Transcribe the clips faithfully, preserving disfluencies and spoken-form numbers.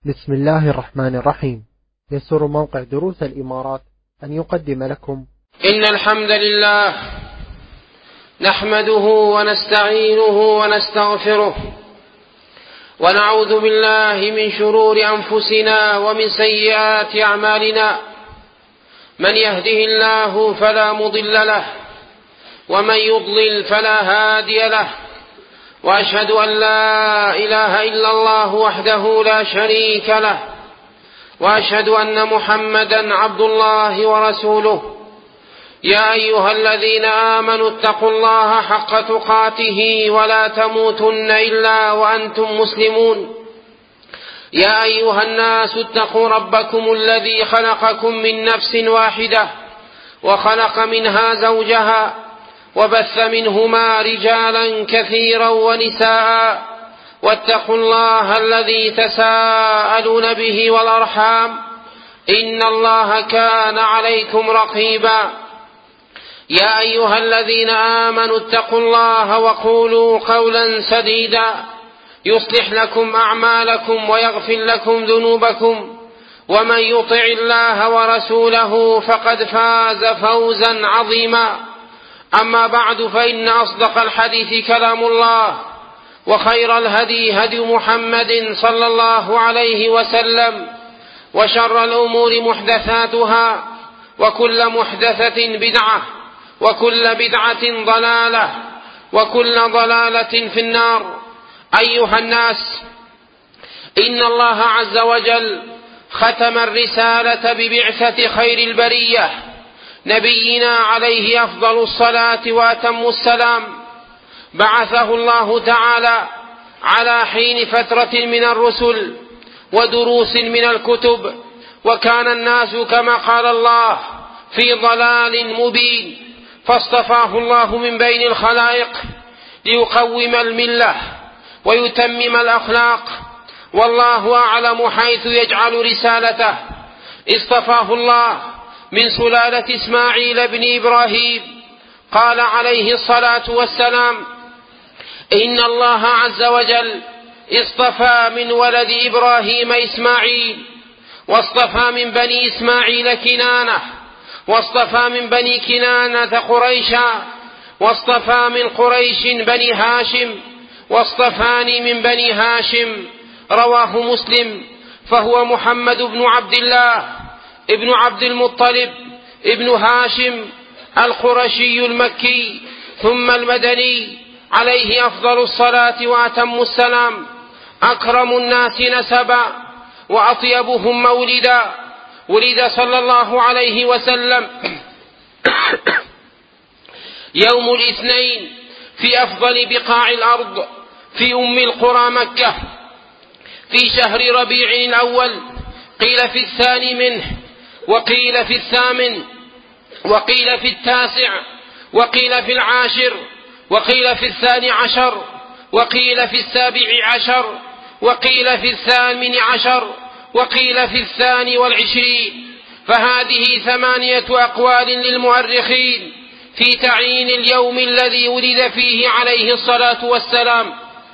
بسم الله الرحمن الرحيم. يسر موقع دروس الإمارات أن يقدم لكم إن الحمد لله نحمده ونستعينه ونستغفره ونعوذ بالله من شرور أنفسنا ومن سيئات أعمالنا. من يهده الله فلا مضل له ومن يضلل فلا هادي له، وأشهد أن لا إله إلا الله وحده لا شريك له، وأشهد أن محمدا عبد الله ورسوله. يا أيها الذين آمنوا اتقوا الله حق تقاته ولا تموتن إلا وأنتم مسلمون. يا أيها الناس اتقوا ربكم الذي خلقكم من نفس واحدة وخلق منها زوجها وبث منهما رجالا كثيرا ونساء، واتقوا الله الذي تساءلون به والأرحام إن الله كان عليكم رقيبا. يا أيها الذين آمنوا اتقوا الله وقولوا قولا سديدا يصلح لكم أعمالكم ويغفر لكم ذنوبكم، ومن يطع الله ورسوله فقد فاز فوزا عظيما. أما بعد، فإن أصدق الحديث كلام الله، وخير الهدي هدي محمد صلى الله عليه وسلم، وشر الأمور محدثاتها، وكل محدثة بدعة، وكل بدعة ضلالة، وكل ضلالة في النار. أيها الناس، إن الله عز وجل ختم الرسالة ببعثة خير البرية نبينا عليه أفضل الصلاة وأتم السلام. بعثه الله تعالى على حين فترة من الرسل ودروس من الكتب، وكان الناس كما قال الله في ضلال مبين، فاصطفاه الله من بين الخلائق ليقوم الملة ويتمم الأخلاق، والله أعلم حيث يجعل رسالته. اصطفاه الله من سلالة إسماعيل بن إبراهيم. قال عليه الصلاة والسلام: إن الله عز وجل اصطفى من ولد إبراهيم إسماعيل، واصطفى من بني إسماعيل كنانة، واصطفى من بني كنانة قريشا، واصطفى من قريش بني هاشم، واصطفاني من بني هاشم. رواه مسلم. فهو محمد بن عبد الله ابن عبد المطلب ابن هاشم القرشي المكي ثم المدني، عليه أفضل الصلاة وأتم السلام. أكرم الناس نسبا وأطيبهم مولدا. ولد صلى الله عليه وسلم يوم الاثنين في أفضل بقاع الأرض في أم القرى مكة، في شهر ربيع الأول، قيل في الثاني منه، وقيل في الثامن، وقيل في التاسع، وقيل في العاشر، وقيل في الثاني عشر، وقيل في السابع عشر، وقيل في الثامن عشر، وقيل في الثاني والعشرين. فهذه ثمانية أقوال للمؤرخين في تعيين اليوم الذي ولد فيه عليه الصلاة والسلام.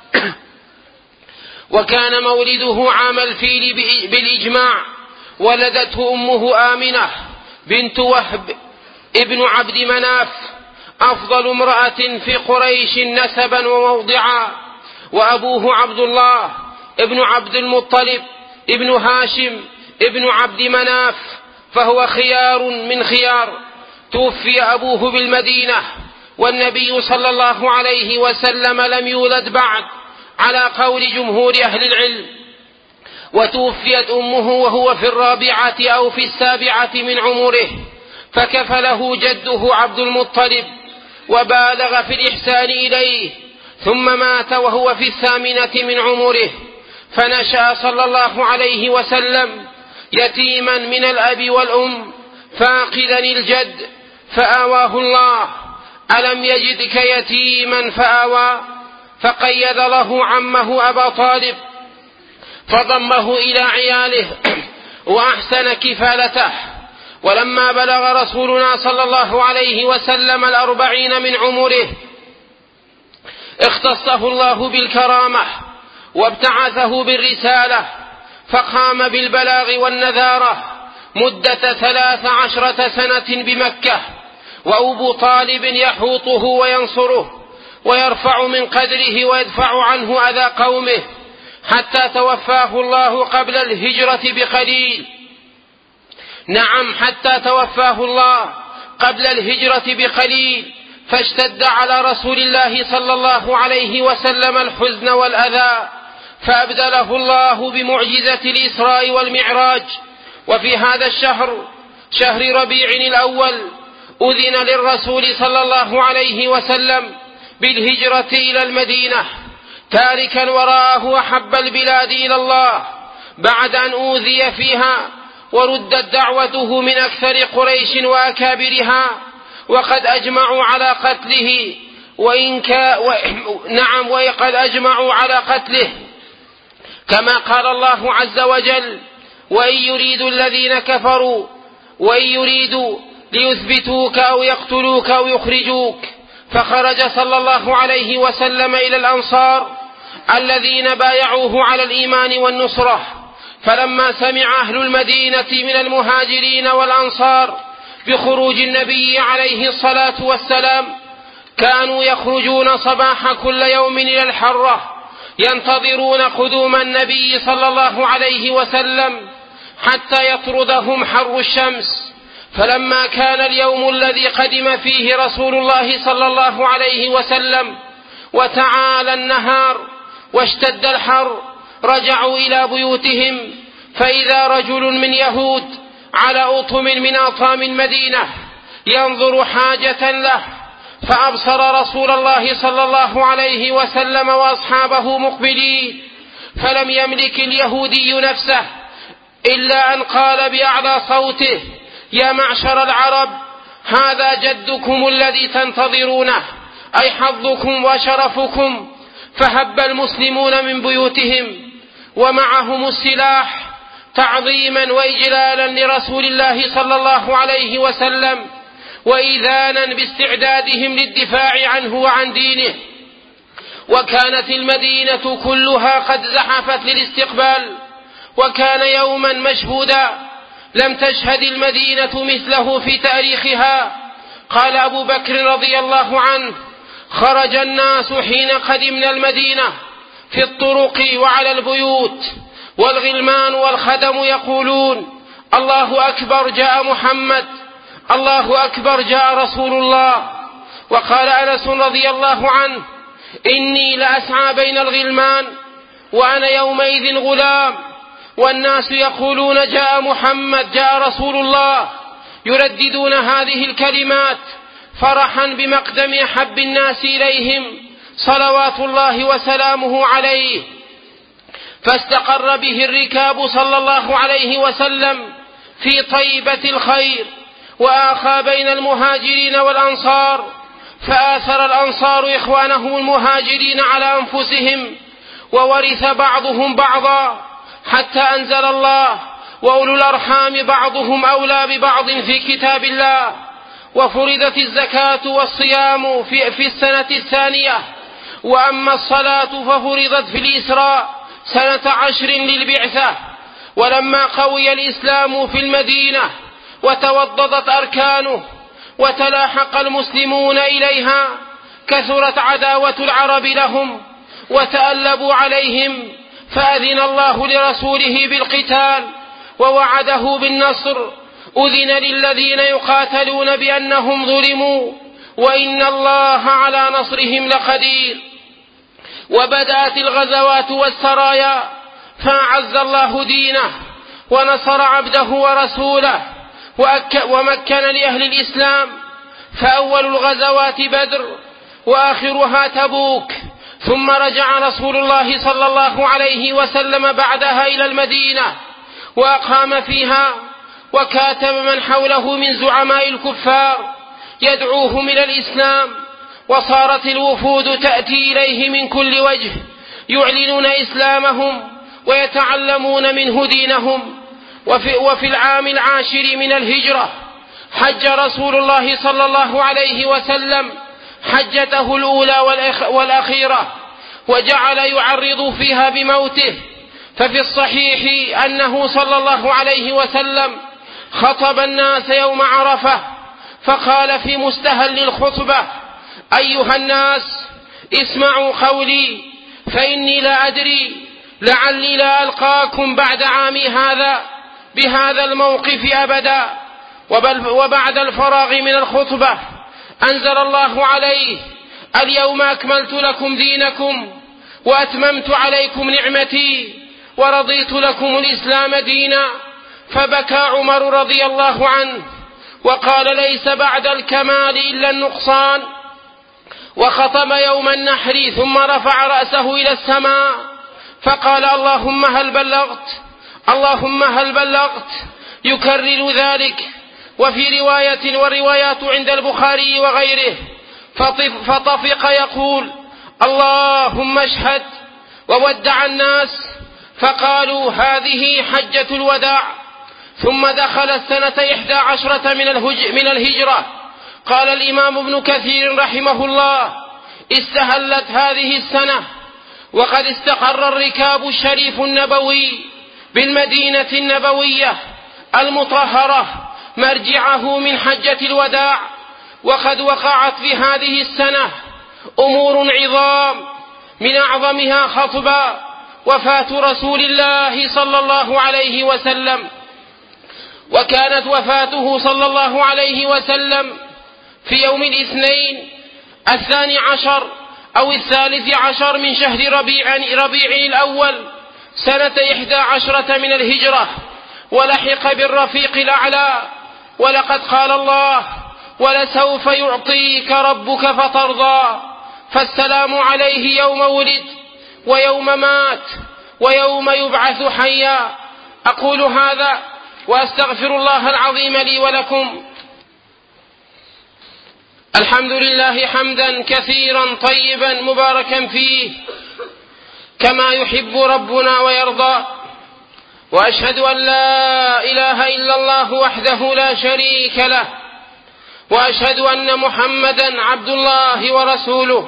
وكان مولده عام الفيل بالإجماع. ولدته أمه آمنة بنت وهب ابن عبد مناف، أفضل امرأة في قريش نسبا وموضعا، وأبوه عبد الله ابن عبد المطلب ابن هاشم ابن عبد مناف، فهو خيار من خيار. توفي أبوه بالمدينة، والنبي صلى الله عليه وسلم لم يولد بعد على قول جمهور أهل العلم. وتوفيت أمه وهو في الرابعة أو في السابعة من عمره، فكفله جده عبد المطلب وبالغ في الإحسان إليه، ثم مات وهو في الثامنة من عمره. فنشأ صلى الله عليه وسلم يتيما من الأب والأم، فاقدا الجد، فآواه الله. ألم يجدك يتيما فآوى، فقيد له عمه أبا طالب فضمه إلى عياله وأحسن كفالته. ولما بلغ رسولنا صلى الله عليه وسلم الأربعين من عمره، اختصه الله بالكرامة وابتعثه بالرسالة، فقام بالبلاغ والنذارة مدة ثلاث عشرة سنة بمكة، وأبو طالب يحوطه وينصره ويرفع من قدره ويدفع عنه أذى قومه، حتى توفاه الله قبل الهجرة بقليل. نعم، حتى توفاه الله قبل الهجرة بقليل، فاشتد على رسول الله صلى الله عليه وسلم الحزن والأذى، فأبدله الله بمعجزة الإسراء والمعراج. وفي هذا الشهر، شهر ربيع الأول، أذن للرسول صلى الله عليه وسلم بالهجرة إلى المدينة، تاركا وراءه أحب البلاد إلى الله، بعد أن أوذي فيها وردت دعوته من أكثر قريش وأكابرها، وقد أجمعوا على قتله، وإن كا و... نعم وقد أجمعوا على قتله، كما قال الله عز وجل: وإن يريدوا الذين كفروا وإن يريدوا ليثبتوك أو يقتلوك أو يخرجوك. فخرج صلى الله عليه وسلم إلى الأنصار الذين بايعوه على الإيمان والنصرة، فلما سمع أهل المدينة من المهاجرين والأنصار بخروج النبي عليه الصلاة والسلام، كانوا يخرجون صباح كل يوم إلى الحرة ينتظرون قدوم النبي صلى الله عليه وسلم حتى يطردهم حر الشمس. فلما كان اليوم الذي قدم فيه رسول الله صلى الله عليه وسلم وتعالى النهار واشتد الحر، رجعوا إلى بيوتهم، فإذا رجل من يهود على أطم من أطام المدينة ينظر حاجة له، فأبصر رسول الله صلى الله عليه وسلم وأصحابه مقبلين، فلم يملك اليهودي نفسه إلا أن قال بأعلى صوته: يا معشر العرب، هذا جدكم الذي تنتظرونه، أي حظكم وشرفكم. فهب المسلمون من بيوتهم ومعهم السلاح تعظيما وإجلالا لرسول الله صلى الله عليه وسلم، وإذانا باستعدادهم للدفاع عنه وعن دينه. وكانت المدينة كلها قد زحفت للاستقبال، وكان يوما مشهودا لم تشهد المدينة مثله في تاريخها. قال أبو بكر رضي الله عنه: خرج الناس حين قدمنا المدينة في الطرق وعلى البيوت، والغلمان والخدم يقولون: الله أكبر، جاء محمد، الله أكبر، جاء رسول الله. وقال أنس رضي الله عنه: إني لأسعى بين الغلمان وأنا يومئذ غلام، والناس يقولون: جاء محمد، جاء رسول الله، يرددون هذه الكلمات فرحا بمقدم أحب الناس إليهم صلوات الله وسلامه عليه. فاستقر به الركاب صلى الله عليه وسلم في طيبة الخير، وآخى بين المهاجرين والأنصار، فآثر الأنصار إخوانهم المهاجرين على أنفسهم، وورث بعضهم بعضا، حتى أنزل الله: وأولو الأرحام بعضهم أولى ببعض في كتاب الله. وفرضت الزكاة والصيام في, في السنة الثانية، وأما الصلاة ففرضت في الإسراء سنة عشر للبعثة. ولما قوي الإسلام في المدينة وتوضضت أركانه وتلاحق المسلمون إليها، كثرت عداوة العرب لهم وتألبوا عليهم، فأذن الله لرسوله بالقتال ووعده بالنصر. أذن للذين يقاتلون بأنهم ظلموا، وإن الله على نصرهم لقدير. وبدأت الغزوات والسرايا، فأعز الله دينه ونصر عبده ورسوله ومكن لأهل الإسلام. فأول الغزوات بدر، وآخرها تبوك. ثم رجع رسول الله صلى الله عليه وسلم بعدها إلى المدينة وأقام فيها، وكاتب من حوله من زعماء الكفار يدعوهم إلى الإسلام. وصارت الوفود تأتي إليه من كل وجه يعلنون إسلامهم ويتعلمون منه دينهم. وفي, وفي العام العاشر من الهجرة حج رسول الله صلى الله عليه وسلم حجته الأولى والأخيرة، وجعل يعرض فيها بموته، ففي الصحيح أنه صلى الله عليه وسلم خطب الناس يوم عرفة فقال في مستهل الخطبة: أيها الناس، اسمعوا قولي، فإني لا أدري لعلي لا ألقاكم بعد عامي هذا بهذا الموقف أبدا. وبعد الفراغ من الخطبة أنزل الله عليه: اليوم أكملت لكم دينكم وأتممت عليكم نعمتي ورضيت لكم الإسلام دينا. فبكى عمر رضي الله عنه وقال: ليس بعد الكمال إلا النقصان. وخطب يوم النحر ثم رفع رأسه إلى السماء فقال: اللهم هل بلغت، اللهم هل بلغت، يكرر ذلك. وفي رواية والروايات عند البخاري وغيره: فطفق يقول: اللهم اشهد. وودع الناس فقالوا: هذه حجة الوداع. ثم دخل السنة إحدى عشرة من الهجرة. قال الإمام ابن كثير رحمه الله: استهلت هذه السنة وقد استقر الركاب الشريف النبوي بالمدينة النبوية المطهرة مرجعه من حجة الوداع. وقد وقعت في هذه السنة أمور عظام، من أعظمها خطبة وفاة رسول الله صلى الله عليه وسلم. وكانت وفاته صلى الله عليه وسلم في يوم الاثنين الثاني عشر أو الثالث عشر من شهر ربيع, ربيع الأول سنة إحدى عشرة من الهجرة، ولحق بالرفيق الأعلى. ولقد قال الله: ولسوف يعطيك ربك فترضى. فالسلام عليه يوم ولد ويوم مات ويوم يبعث حيا. أقول هذا وأستغفر الله العظيم لي ولكم. الحمد لله حمدا كثيرا طيبا مباركا فيه كما يحب ربنا ويرضى. وأشهد أن لا إله إلا الله وحده لا شريك له، وأشهد أن محمدا عبد الله ورسوله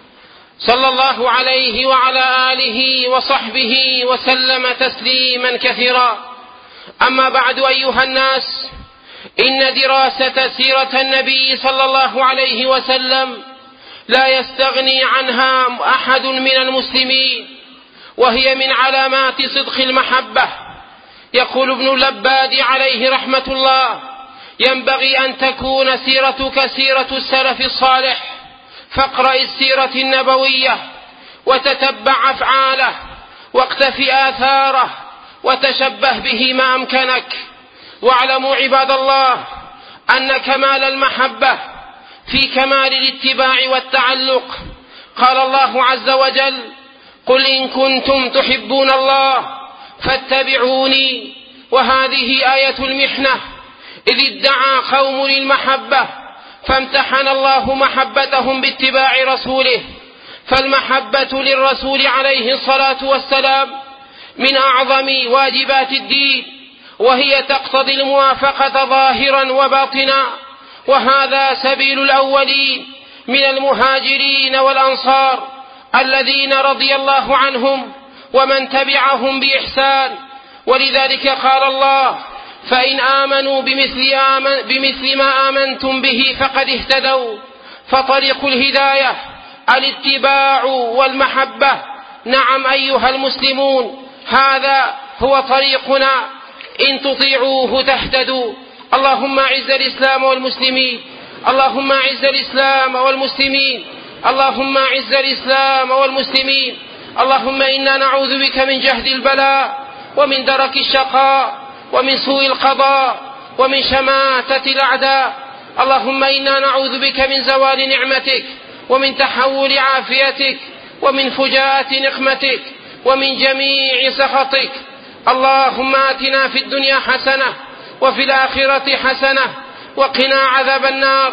صلى الله عليه وعلى آله وصحبه وسلم تسليما كثيرا. أما بعد، أيها الناس، إن دراسة سيرة النبي صلى الله عليه وسلم لا يستغني عنها أحد من المسلمين، وهي من علامات صدق المحبة. يقول ابن اللباد عليه رحمة الله: ينبغي أن تكون سيرتك سيرة السلف الصالح، فاقرأ السيرة النبوية وتتبع أفعاله واقتف آثاره وتشبه به ما أمكنك. واعلموا عباد الله أن كمال المحبة في كمال الاتباع والتعلق. قال الله عز وجل: قل إن كنتم تحبون الله فاتبعوني. وهذه آية المحنة، إذ ادعى قوم للمحبة فامتحن الله محبتهم باتباع رسوله. فالمحبة للرسول عليه الصلاة والسلام من أعظم واجبات الدين، وهي تقتضي الموافقة ظاهرا وباطنا. وهذا سبيل الأولين من المهاجرين والأنصار الذين رضي الله عنهم ومن تبعهم بإحسان. ولذلك قال الله: فإن آمنوا بمثل, آمن بمثل ما آمنتم به فقد اهتدوا. فطريق الهداية الاتباع والمحبة. نعم أيها المسلمون، هذا هو طريقنا، إن تطيعوه تهتدوا. اللهم أعز الإسلام والمسلمين، اللهم أعز الإسلام والمسلمين، اللهم أعز الإسلام والمسلمين. اللهم إنا نعوذ بك من جهد البلاء ومن درك الشقاء ومن سوء القضاء ومن شماتة الأعداء. اللهم إنا نعوذ بك من زوال نعمتك ومن تحول عافيتك ومن فجاءة نقمتك ومن جميع سخطك. اللهم آتنا في الدنيا حسنة وفي الآخرة حسنة وقنا عذاب النار.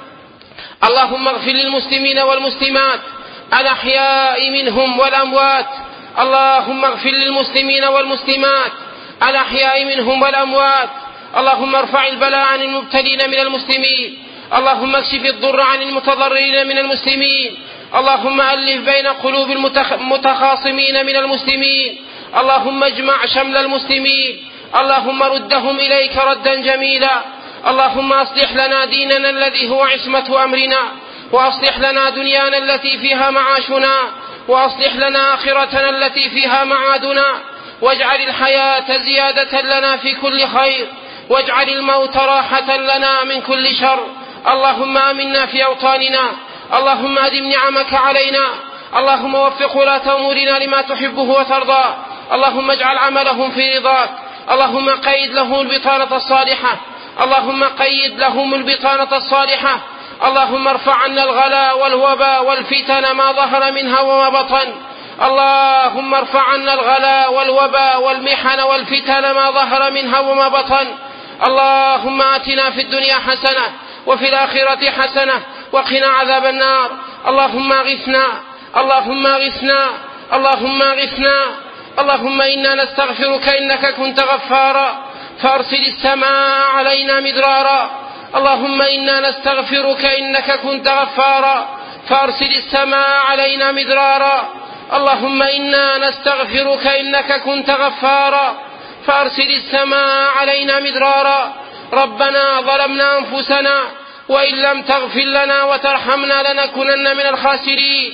اللهم اغفر للمسلمين والمسلمات الأحياء منهم والأموات. اللهم اغفر للمسلمين والمسلمات الأحياء منهم والأموات. اللهم ارفع البلاء عن المبتلين من المسلمين. اللهم اكشف الضر عن المتضررين من المسلمين. اللهم ألف بين قلوب المتخاصمين من المسلمين. اللهم اجمع شمل المسلمين، اللهم ردهم إليك ردا جميلا. اللهم أصلح لنا ديننا الذي هو عصمة أمرنا، وأصلح لنا دنيانا التي فيها معاشنا، وأصلح لنا آخرتنا التي فيها معادنا، واجعل الحياة زيادة لنا في كل خير، واجعل الموت راحة لنا من كل شر. اللهم آمنا في أوطاننا، اللهم أدم نعمك علينا، اللهم وفق ولاة أمورنا لما تحبه وترضى، اللهم اجعل عملهم في رضاك، اللهم قيد لهم البطانة الصالحة، اللهم قيد لهم البطانة الصالحة. اللهم ارفع عنا الغلاء والوباء والفتن ما ظهر منها وما بطن، اللهم ارفع عنا الغلاء والوباء والمحن والفتن ما ظهر منها وما بطن. اللهم آتنا في الدنيا حسنة وفي الآخرة حسنة وقنا عذاب النار. اللهم اغثنا، اللهم اغثنا، اللهم اغثنا. اللهم إنا نستغفرك إنك كنت غفارا فأرسل السماء علينا مدرارا. اللهم إنا نستغفرك إنك كنت غفارا فأرسل السماء علينا مدرارا. اللهم إنا نستغفرك إنك كنت غفارا فأرسل السماء علينا مدرارا. ربنا ظلمنا أنفسنا وإن لم تغفر لنا وترحمنا لنكونن من الخاسرين.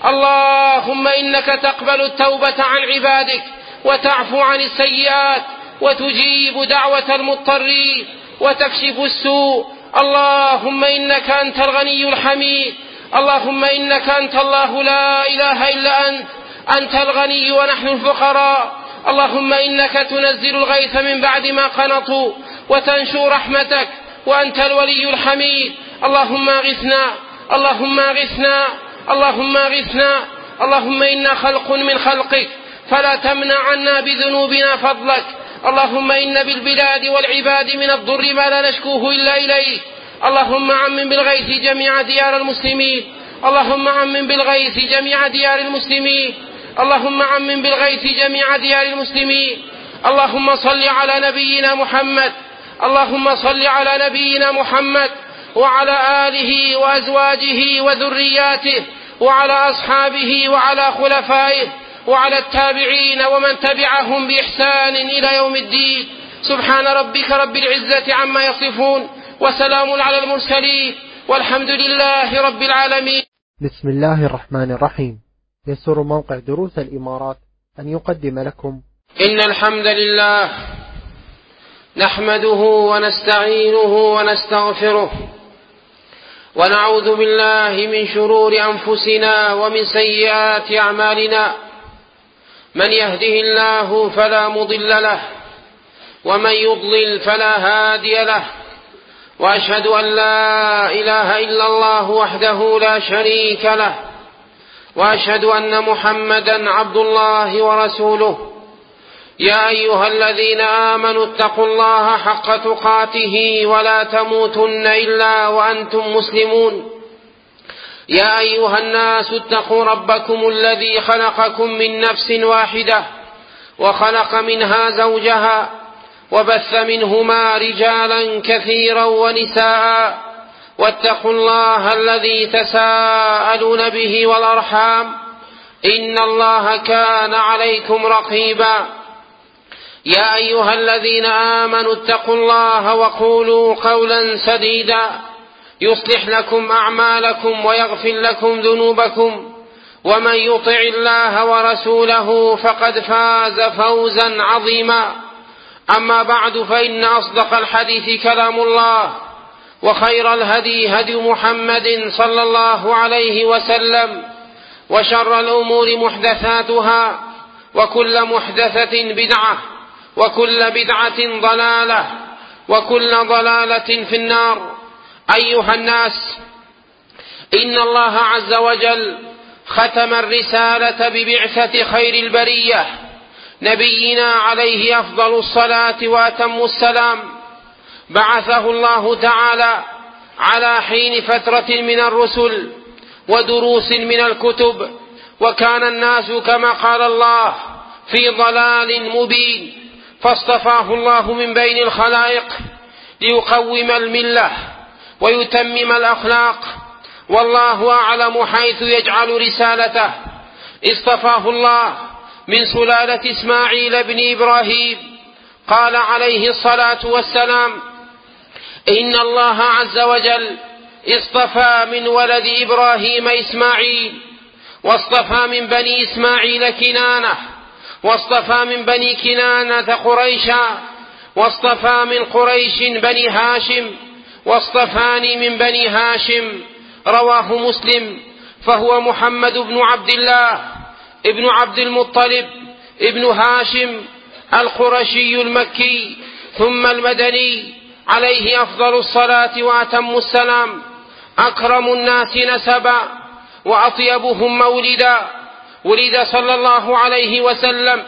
اللهم إنك تقبل التوبة عن عبادك وتعفو عن السيئات وتجيب دعوة المضطرين وتكشف السوء. اللهم إنك أنت الغني الحميد، اللهم إنك أنت الله لا إله إلا أنت، أنت الغني ونحن الفقراء. اللهم إنك تنزل الغيث من بعد ما قنطوا وتنشر رحمتك وأنت الولي الحميد. اللهم اغثنا، اللهم اغثنا، اللهم اغثنا. اللهم إنا خلق من خلقك فلا تمنع عنا بذنوبنا فضلك. اللهم إن بالبلاد والعباد من الضر ما لا نشكوه إلا إليك. اللهم عمم بالغيث جميع ديار المسلمين، اللهم عمم بالغيث جميع ديار المسلمين، اللهم عمم بالغيث جميع ديار المسلمين. اللهم صل على نبينا محمد، اللهم صل على نبينا محمد وعلى آله وأزواجه وذرياته وعلى أصحابه وعلى خلفائه وعلى التابعين ومن تبعهم بإحسان إلى يوم الدين. سبحان ربك رب العزة عما يصفون وسلام على المرسلين والحمد لله رب العالمين. بسم الله الرحمن الرحيم. يسر موقع دروس الإمارات أن يقدم لكم إن الحمد لله نحمده ونستعينه ونستغفره ونعوذ بالله من شرور أنفسنا ومن سيئات أعمالنا. من يهده الله فلا مضل له ومن يضلل فلا هادي له، وأشهد أن لا إله إلا الله وحده لا شريك له، وأشهد أن محمدا عبد الله ورسوله. يا أيها الذين آمنوا اتقوا الله حق تقاته ولا تموتن إلا وأنتم مسلمون. يا أيها الناس اتقوا ربكم الذي خلقكم من نفس واحدة وخلق منها زوجها وبث منهما رجالا كثيرا ونساء، واتقوا الله الذي تساءلون به والأرحام إن الله كان عليكم رقيبا. يا أيها الذين آمنوا اتقوا الله وقولوا قولا سديدا يصلح لكم أعمالكم ويغفر لكم ذنوبكم، ومن يطع الله ورسوله فقد فاز فوزا عظيما. أما بعد، فإن أصدق الحديث كلام الله، وخير الهدي هدي محمد صلى الله عليه وسلم، وشر الأمور محدثاتها، وكل محدثة بدعة، وكل بدعة ضلالة، وكل ضلالة في النار. أيها الناس، إن الله عز وجل ختم الرسالة ببعثة خير البرية نبينا عليه أفضل الصلاة وأتم السلام. بعثه الله تعالى على حين فترة من الرسل ودروس من الكتب، وكان الناس كما قال الله في ضلال مبين، فاصطفاه الله من بين الخلائق ليقوم الملة ويتمم الأخلاق، والله أعلم حيث يجعل رسالته. اصطفاه الله من سلالة إسماعيل بن إبراهيم. قال عليه الصلاة والسلام: إن الله عز وجل اصطفى من ولد إبراهيم إسماعيل، واصطفى من بني إسماعيل كنانة، واصطفى من بني كنانة قريشا، واصطفى من قريش بني هاشم، واصطفاني من بني هاشم. رواه مسلم. فهو محمد بن عبد الله ابن عبد المطلب ابن هاشم القرشي المكي ثم المدني، عليه أفضل الصلاة وأتم السلام. أكرم الناس نسبا وأطيبهم مولدا، ولد صلى الله عليه وسلم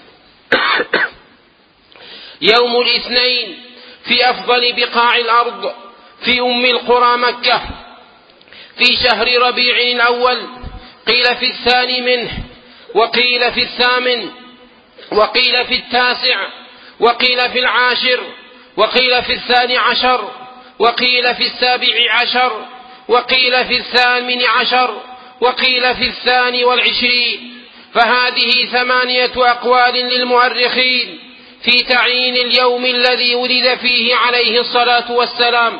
يوم الاثنين في أفضل بقاع الأرض في أم القرى مكة، في شهر ربيع الأول، قيل في الثاني منه، وقيل في الثامن، وقيل في التاسع، وقيل في العاشر، وقيل في الثاني عشر، وقيل في السابع عشر، وقيل في الثامن عشر، وقيل في الثاني والعشرين. فهذه ثمانية أقوال للمؤرخين في تعيين اليوم الذي ولد فيه عليه الصلاة والسلام.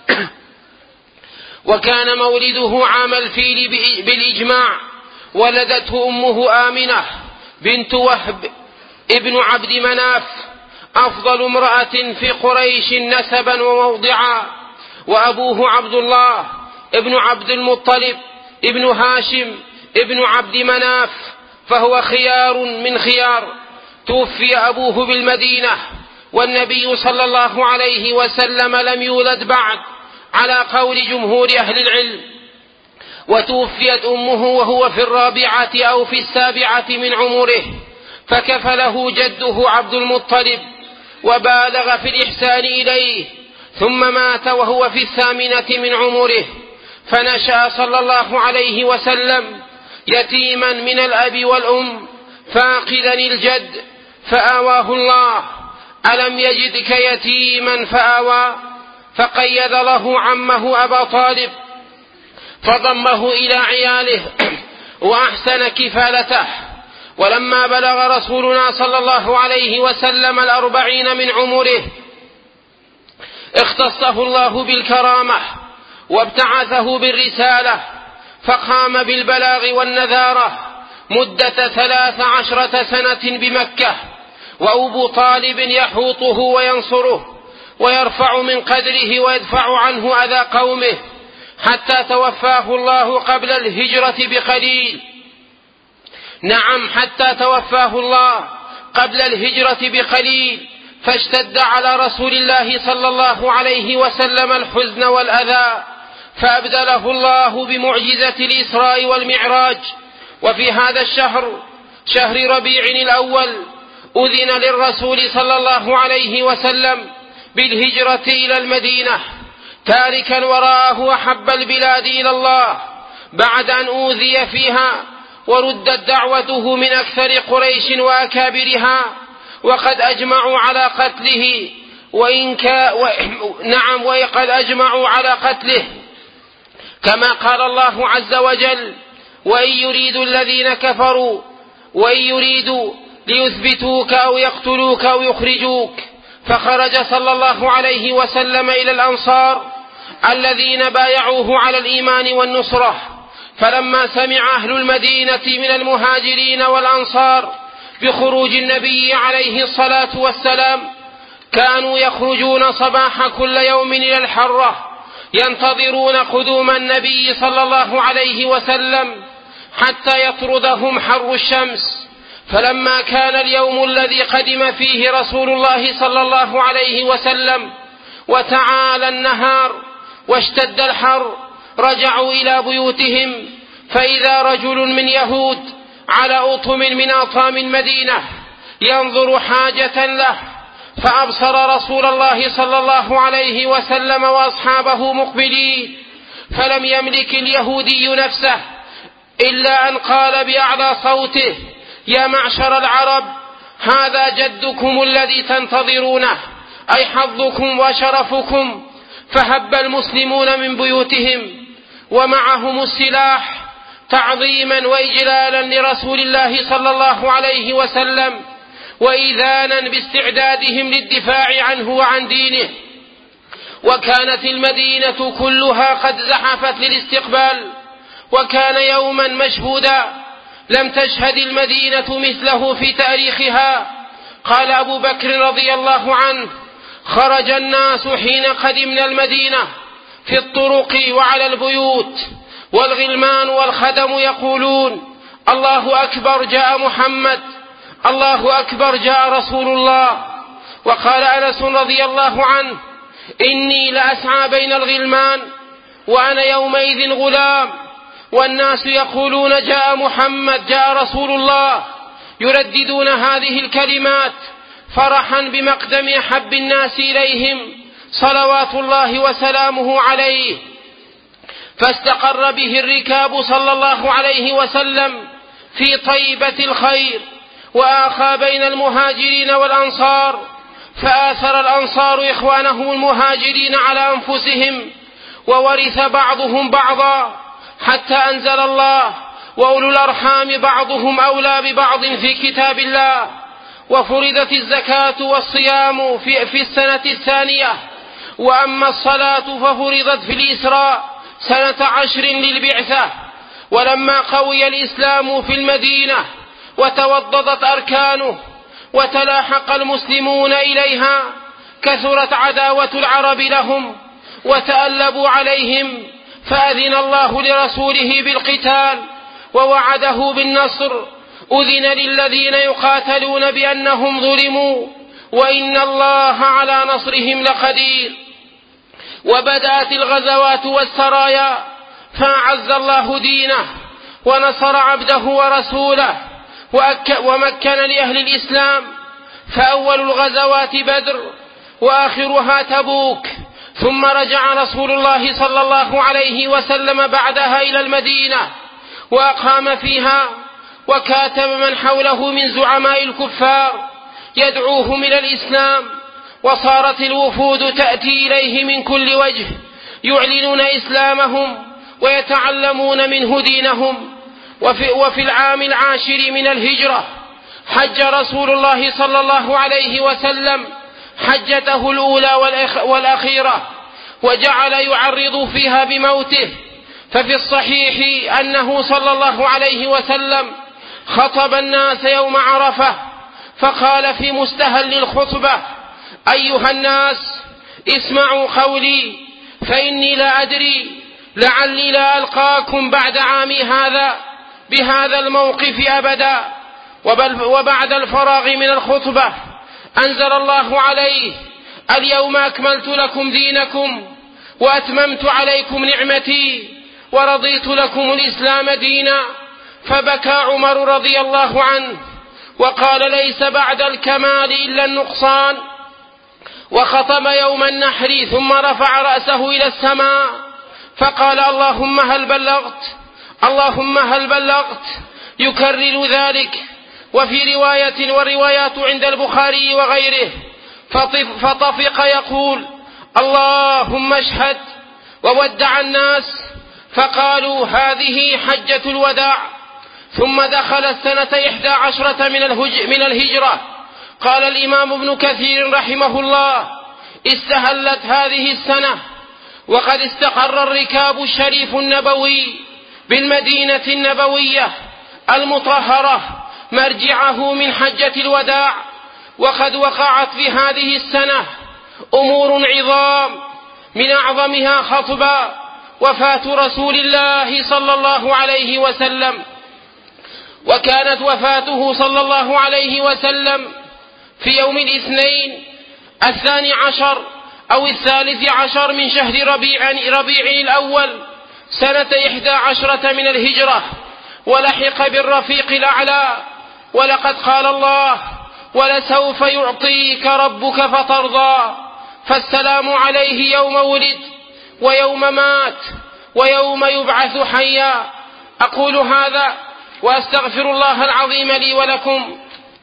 وكان مولده عام الفيل بالإجماع. ولدته أمه آمنة بنت وهب ابن عبد مناف، أفضل امرأة في قريش نسبا وموضعا، وأبوه عبد الله ابن عبد المطلب ابن هاشم ابن عبد مناف، فهو خيار من خيار. توفي أبوه بالمدينة، والنبي صلى الله عليه وسلم لم يولد بعد على قول جمهور أهل العلم. وتوفيت أمه وهو في الرابعة أو في السابعة من عمره، فكفله جده عبد المطلب وبالغ في الإحسان إليه، ثم مات وهو في الثامنة من عمره. فنشأ صلى الله عليه وسلم يتيما من الأب والأم، فاقدا الجد، فآواه الله. ألم يجدك يتيما فآوى، فقيد له عمه أبا طالب فضمه إلى عياله وأحسن كفالته. ولما بلغ رسولنا صلى الله عليه وسلم الأربعين من عمره، اختصه الله بالكرامة وابتعثه بالرسالة، فقام بالبلاغ والنذارة مدة ثلاث عشرة سنة بمكة، وأبو طالب يحوطه وينصره ويرفع من قدره ويدفع عنه أذى قومه، حتى توفاه الله قبل الهجرة بقليل. نعم، حتى توفاه الله قبل الهجرة بقليل، فاشتد على رسول الله صلى الله عليه وسلم الحزن والأذى، فأبدله الله بمعجزة الإسراء والمعراج. وفي هذا الشهر، شهر ربيع الأول، أذن للرسول صلى الله عليه وسلم بالهجرة إلى المدينة، تاركا وراءه أحب البلاد إلى الله بعد أن أوذي فيها وردت دعوته من أكثر قريش وأكابرها، وقد أجمعوا على قتله وإن كا و... نعم وقد أجمعوا على قتله، كما قال الله عز وجل: وإن يريدوا الذين كفروا وإن يريدوا ليثبتوك أو يقتلوك أو يخرجوك. فخرج صلى الله عليه وسلم إلى الأنصار الذين بايعوه على الإيمان والنصرة. فلما سمع أهل المدينة من المهاجرين والأنصار بخروج النبي عليه الصلاة والسلام، كانوا يخرجون صباح كل يوم إلى الحرة ينتظرون قدوم النبي صلى الله عليه وسلم حتى يطردهم حر الشمس. فلما كان اليوم الذي قدم فيه رسول الله صلى الله عليه وسلم وتعالى النهار واشتد الحر، رجعوا إلى بيوتهم، فإذا رجل من يهود على أطم من أطام المدينة ينظر حاجة له، فأبصر رسول الله صلى الله عليه وسلم وأصحابه مقبلين، فلم يملك اليهودي نفسه إلا أن قال بأعلى صوته: يا معشر العرب، هذا جدكم الذي تنتظرونه، أي حظكم وشرفكم. فهب المسلمون من بيوتهم ومعهم السلاح، تعظيما وإجلالا لرسول الله صلى الله عليه وسلم، وإذانا باستعدادهم للدفاع عنه وعن دينه. وكانت المدينة كلها قد زحفت للاستقبال، وكان يوما مشهودا لم تشهد المدينة مثله في تاريخها. قال أبو بكر رضي الله عنه: خرج الناس حين قدمنا المدينة في الطرق وعلى البيوت، والغلمان والخدم يقولون: الله أكبر جاء محمد، الله أكبر جاء رسول الله. وقال أنس رضي الله عنه: إني لأسعى بين الغلمان وأنا يومئذ غلام، والناس يقولون جاء محمد جاء رسول الله، يرددون هذه الكلمات فرحا بمقدم أحب الناس إليهم صلوات الله وسلامه عليه. فاستقر به الركاب صلى الله عليه وسلم في طيبة الخير، وآخى بين المهاجرين والأنصار، فآثر الأنصار إخوانهم المهاجرين على أنفسهم، وورث بعضهم بعضا، حتى أنزل الله: وأولو الأرحام بعضهم أولى ببعض في كتاب الله. وفرضت الزكاة والصيام في, في السنة الثانية، وأما الصلاة ففرضت في الإسراء سنة عشر للبعثة. ولما قوي الإسلام في المدينة وتوضضت أركانه وتلاحق المسلمون إليها، كثرت عداوة العرب لهم وتألبوا عليهم، فأذن الله لرسوله بالقتال ووعده بالنصر. أذن للذين يقاتلون بأنهم ظلموا، وإن الله على نصرهم لقدير. وبدأت الغزوات والسرايا، فأعز الله دينه ونصر عبده ورسوله ومكن لأهل الإسلام. فأول الغزوات بدر، وآخرها تبوك. ثم رجع رسول الله صلى الله عليه وسلم بعدها إلى المدينة وأقام فيها، وكاتب من حوله من زعماء الكفار يدعوهم إلى الإسلام. وصارت الوفود تأتي إليه من كل وجه يعلنون إسلامهم ويتعلمون منه دينهم. وفي, وفي العام العاشر من الهجرة حج رسول الله صلى الله عليه وسلم حجته الأولى والأخيرة، وجعل يعرض فيها بموته. ففي الصحيح أنه صلى الله عليه وسلم خطب الناس يوم عرفة، فقال في مستهل الخطبة: أيها الناس، اسمعوا قولي، فإني لا أدري لعلي لا ألقاكم بعد عامي هذا بهذا الموقف أبدا. وبعد الفراغ من الخطبة أنزل الله عليه: اليوم أكملت لكم دينكم وأتممت عليكم نعمتي ورضيت لكم الإسلام دينا. فبكى عمر رضي الله عنه وقال: ليس بعد الكمال إلا النقصان. وخطب يوم النحر ثم رفع رأسه إلى السماء فقال: اللهم هل بلغت، اللهم هل بلغت، يكرر ذلك. وفي رواية والروايات عند البخاري وغيره: فطفق يقول: اللهم اشهد. وودع الناس فقالوا: هذه حجة الوداع. ثم دخل السنة إحدى عشرة من الهجرة. قال الإمام ابن كثير رحمه الله: استهلت هذه السنة، وقد استقر الركاب الشريف النبوي بالمدينة النبوية المطهرة مرجعه من حجة الوداع. وقد وقعت في هذه السنة أمور عظام، من أعظمها خطبة وفاة رسول الله صلى الله عليه وسلم. وكانت وفاته صلى الله عليه وسلم في يوم الاثنين الثاني عشر أو الثالث عشر من شهر ربيع, ربيع الأول سنة إحدى عشرة من الهجرة، ولحق بالرفيق الأعلى. ولقد قال الله: ولسوف يعطيك ربك فترضى. فالسلام عليه يوم ولد ويوم مات ويوم يبعث حيا. أقول هذا وأستغفر الله العظيم لي ولكم.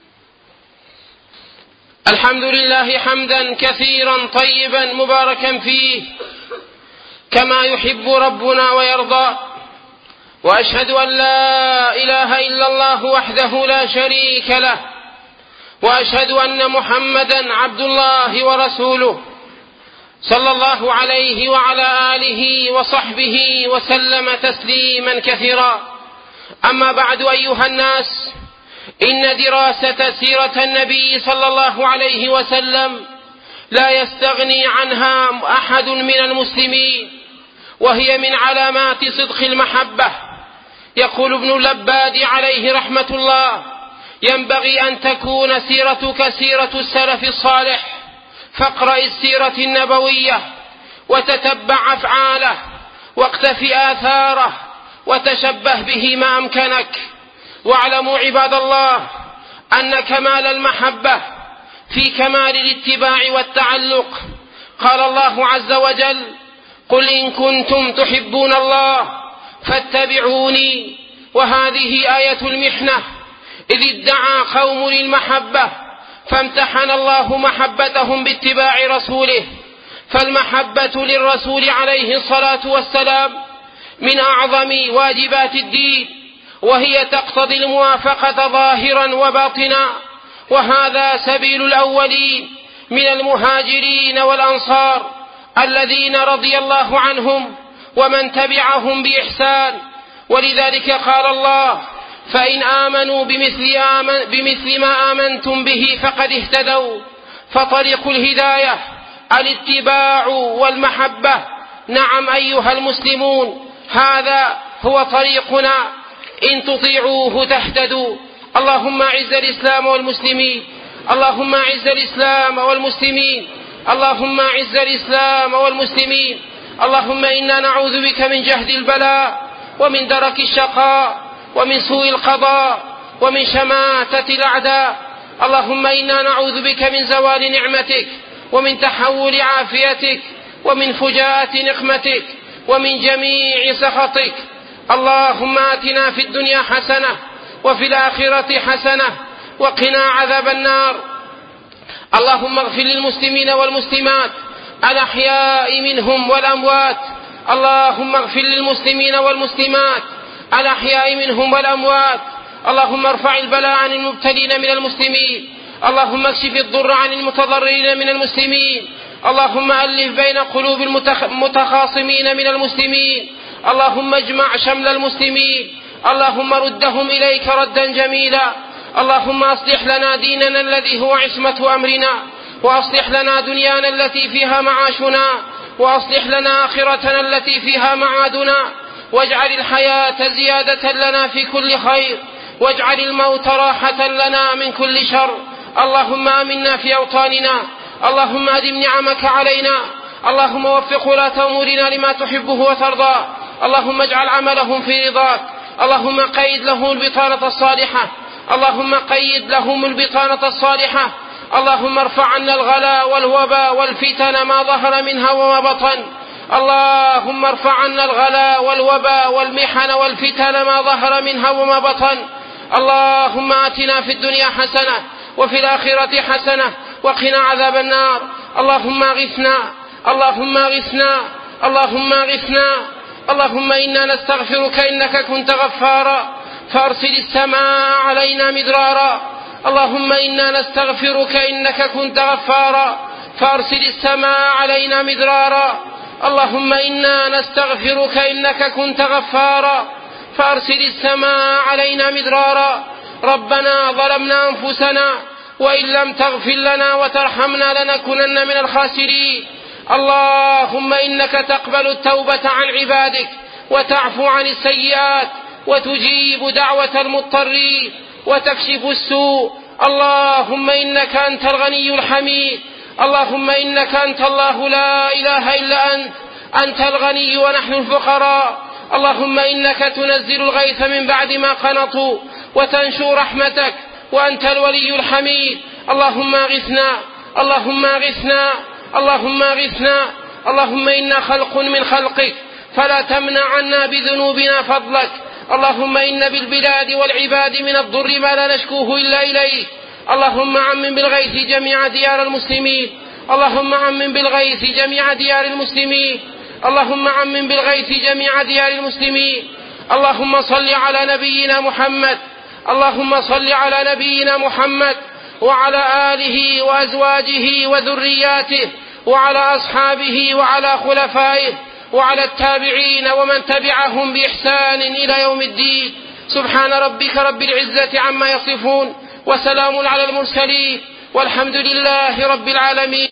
الحمد لله حمدا كثيرا طيبا مباركا فيه كما يحب ربنا ويرضى، وأشهد أن لا إله إلا الله وحده لا شريك له، وأشهد أن محمدا عبد الله ورسوله صلى الله عليه وعلى آله وصحبه وسلم تسليما كثيرا. أما بعد أيها الناس، إن دراسة سيرة النبي صلى الله عليه وسلم لا يستغني عنها أحد من المسلمين، وهي من علامات صدق المحبة. يقول ابن اللباد عليه رحمة الله: ينبغي أن تكون سيرتك سيرة السلف الصالح، فاقرأ السيرة النبوية وتتبع أفعاله واقتفي آثاره وتشبه به ما أمكنك. واعلموا عباد الله أن كمال المحبة في كمال الاتباع والتعلق. قال الله عز وجل: قل إن كنتم تحبون الله فاتبعوني. وهذه آية المحنة، إذ ادعى قوم للمحبة فامتحن الله محبتهم باتباع رسوله. فالمحبة للرسول عليه الصلاة والسلام من أعظم واجبات الدين، وهي تقتضي الموافقة ظاهرا وباطنا، وهذا سبيل الأولين من المهاجرين والأنصار الذين رضي الله عنهم ومن تبعهم بإحسان. ولذلك قال الله: فإن آمنوا بمثل, آمن بمثل ما آمنتم به فقد اهتدوا. فطريق الهداية الاتباع والمحبة. نعم أيها المسلمون، هذا هو طريقنا، إن تطيعوه تهتدوا. اللهم أعز الإسلام والمسلمين، اللهم أعز الإسلام والمسلمين، اللهم أعز الإسلام والمسلمين. اللهم إنا نعوذ بك من جهد البلاء ومن درك الشقاء ومن سوء القضاء ومن شماتة الأعداء. اللهم إنا نعوذ بك من زوال نعمتك ومن تحول عافيتك ومن فجاءة نقمتك ومن جميع سخطك. اللهم آتنا في الدنيا حسنة وفي الآخرة حسنة وقنا عذاب النار. اللهم اغفر للمسلمين والمسلمات الأحياء منهم والأموات. اللهم اغفر للمسلمين والمسلمات الأحياء منهم والأموات. اللهم ارفع البلاء عن المبتلين من المسلمين. اللهم اكشف الضر عن المتضررين من المسلمين. اللهم ألف بين قلوب المتخاصمين من المسلمين. اللهم اجمع شمل المسلمين. اللهم ردهم إليك ردا جميلا. اللهم أصلح لنا ديننا الذي هو عصمة أمرنا، وأصلح لنا دنيانا التي فيها معاشنا، وأصلح لنا آخرتنا التي فيها معادنا. واجعل الحياة زيادة لنا في كل خير، واجعل الموت راحة لنا من كل شر. اللهم آمنا في أوطاننا. اللهم أدم نعمك علينا. اللهم وفق ولاة أمورنا لما تحبه وترضى. اللهم اجعل عملهم في رضاك. اللهم قيد لهم البطانة الصالحة. اللهم قيد لهم البطانة الصالحة. اللهم ارفع عنا الغلاء والوباء والفتن ما ظهر منها وما بطن. اللهم ارفع عنا الغلاء والوباء والمحن والفتن ما ظهر منها وما بطن. اللهم آتنا في الدنيا حسنة وفي الآخرة حسنة وقنا عذاب النار. اللهم اغثنا، اللهم اغثنا، اللهم اغثنا. اللهم إنا نستغفرك إنك كنت غفارا فأرسل السماء علينا مدرارا. اللهم إنا نستغفرك إنك كنت غفارا فأرسل السماء علينا مدرارا. اللهم إنا نستغفرك إنك كنت غفارا فأرسل السماء علينا مدرارا. ربنا ظلمنا أنفسنا وإن لم تغفر لنا وترحمنا لنكونن من الخاسرين. اللهم إنك تقبل التوبة عن عبادك وتعفو عن السيئات وتجيب دعوة المضطرين وتكشف السوء. اللهم إنك أنت الغني الحميد. اللهم إنك أنت الله لا إله إلا أنت، أنت الغني ونحن الفقراء. اللهم إنك تنزل الغيث من بعد ما قنطوا وتنشر رحمتك وأنت الولي الحميد. اللهم اغثنا، اللهم اغثنا، اللهم اغثنا. اللهم إنا خلق من خلقك فلا تمنع عنا بذنوبنا فضلك. اللهم إن بالبلاد والعباد من الضر ما لا نشكوه إلا إليك. اللهم عمم بالغيث جميع ديار المسلمين. اللهم عمم بالغيث جميع ديار المسلمين. اللهم عمم بالغيث جميع ديار المسلمين. اللهم صل على نبينا محمد اللهم صل على نبينا محمد وعلى آله وأزواجه وذرياته وعلى أصحابه وعلى خلفائه وعلى التابعين ومن تبعهم بإحسان إلى يوم الدين. سبحان ربك رب العزة عما يصفون وسلام على المرسلين والحمد لله رب العالمين.